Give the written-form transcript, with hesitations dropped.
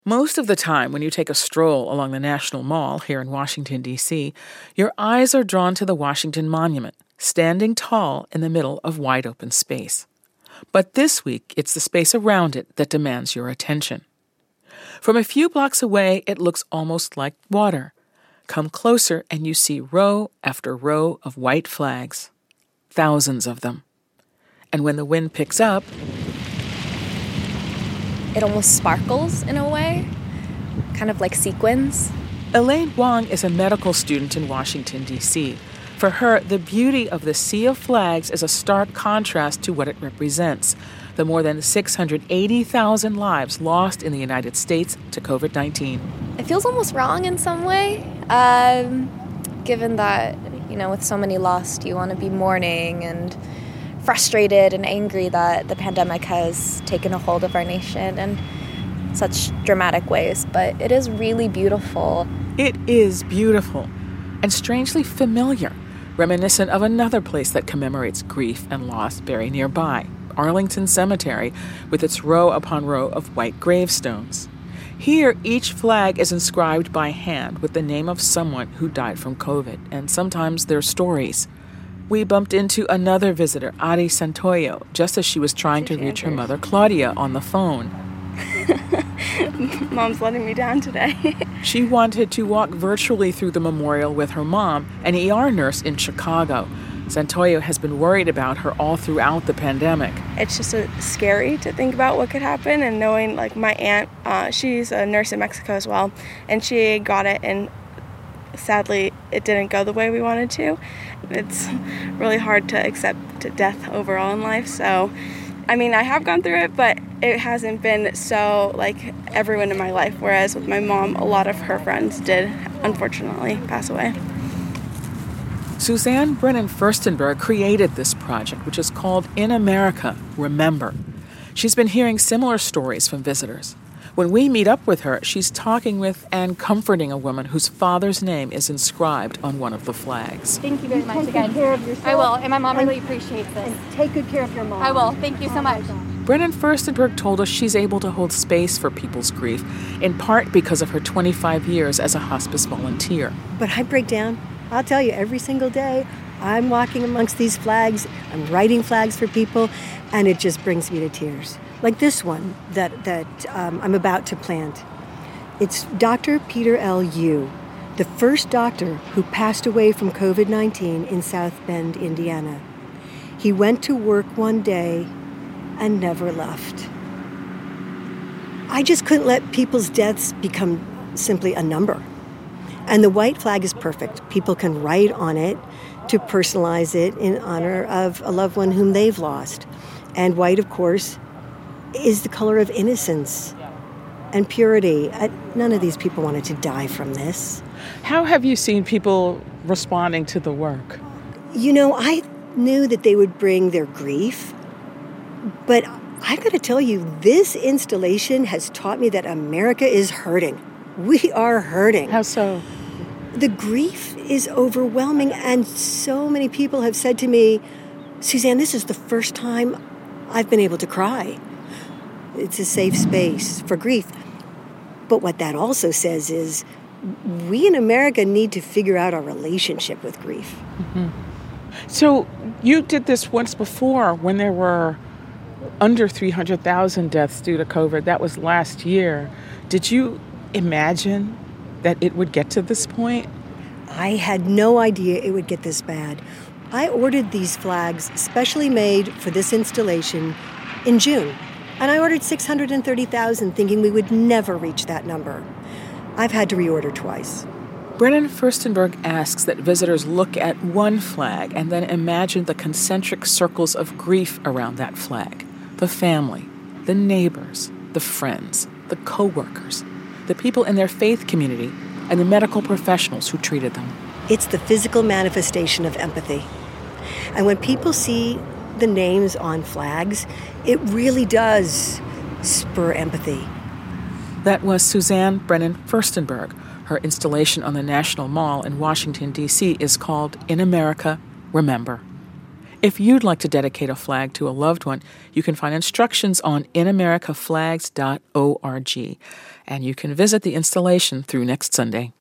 Most of the time, when you take a stroll along the National Mall here in Washington, D.C., your eyes are drawn to the Washington Monument, standing tall in the middle of wide open space. But this week, it's the space around it that demands your attention. From a few blocks away, it looks almost like water. Come closer and you see row after row of white flags. Thousands of them. And when the wind picks up, it almost sparkles in a way, kind of like sequins. Elaine Wong is a medical student in Washington, D.C. For her, the beauty of the sea of flags is a stark contrast to what it represents, the more than 680,000 lives lost in the United States to COVID-19. It feels almost wrong in some way, given that, with so many lost, you want to be mourning and frustrated and angry that the pandemic has taken a hold of our nation in such dramatic ways. But it is really beautiful. It is beautiful and strangely familiar, reminiscent of another place that commemorates grief and loss very nearby, Arlington Cemetery, with its row upon row of white gravestones. Here, each flag is inscribed by hand with the name of someone who died from COVID, and sometimes their stories. We bumped into another visitor, Ari Santoyo, just as she was trying to reach her mother, Claudia, on the phone. Mom's letting me down today. She wanted to walk virtually through the memorial with her mom, an ER nurse in Chicago. Santoyo has been worried about her all throughout the pandemic. It's just scary to think about what could happen, and knowing, my aunt, she's a nurse in Mexico as well, and she got it, and sadly, it didn't go the way we wanted to. It's really hard to accept death overall in life. So, I have gone through it, but it hasn't been so like everyone in my life. Whereas with my mom, a lot of her friends did, unfortunately, pass away. Suzanne Brennan Furstenberg created this project, which is called In America, Remember. She's been hearing similar stories from visitors. When we meet up with her, she's talking with and comforting a woman whose father's name is inscribed on one of the flags. Thank you very much again. Take good care of yourself. I will, and my mom really appreciates this. And take good care of your mom. I will. Thank you so much. Brennan Furstenberg told us she's able to hold space for people's grief, in part because of her 25 years as a hospice volunteer. But I break down. I'll tell you, every single day, I'm walking amongst these flags, I'm writing flags for people, and it just brings me to tears. Like this one that I'm about to plant. It's Dr. Peter L. Yu, the first doctor who passed away from COVID-19 in South Bend, Indiana. He went to work one day and never left. I just couldn't let people's deaths become simply a number. And the white flag is perfect. People can write on it to personalize it in honor of a loved one whom they've lost. And white, of course, is the color of innocence and purity. None of these people wanted to die from this. How have you seen people responding to the work? I knew that they would bring their grief, but I've got to tell you, this installation has taught me that America is hurting. We are hurting. How so? The grief is overwhelming, and so many people have said to me, Suzanne, this is the first time I've been able to cry. It's a safe space for grief. But what that also says is we in America need to figure out our relationship with grief. Mm-hmm. So you did this once before when there were under 300,000 deaths due to COVID. That was last year. Did you imagine that it would get to this point? I had no idea it would get this bad. I ordered these flags specially made for this installation in June. And I ordered 630,000 thinking we would never reach that number. I've had to reorder twice. Brennan Furstenberg asks that visitors look at one flag and then imagine the concentric circles of grief around that flag. The family, the neighbors, the friends, the co-workers, the people in their faith community, and the medical professionals who treated them. It's the physical manifestation of empathy. And when people see the names on flags, it really does spur empathy. That was Suzanne Brennan Furstenberg. Her installation on the National Mall in Washington, D.C. is called In America, Remember. If you'd like to dedicate a flag to a loved one, you can find instructions on inamericaflags.org, and you can visit the installation through next Sunday.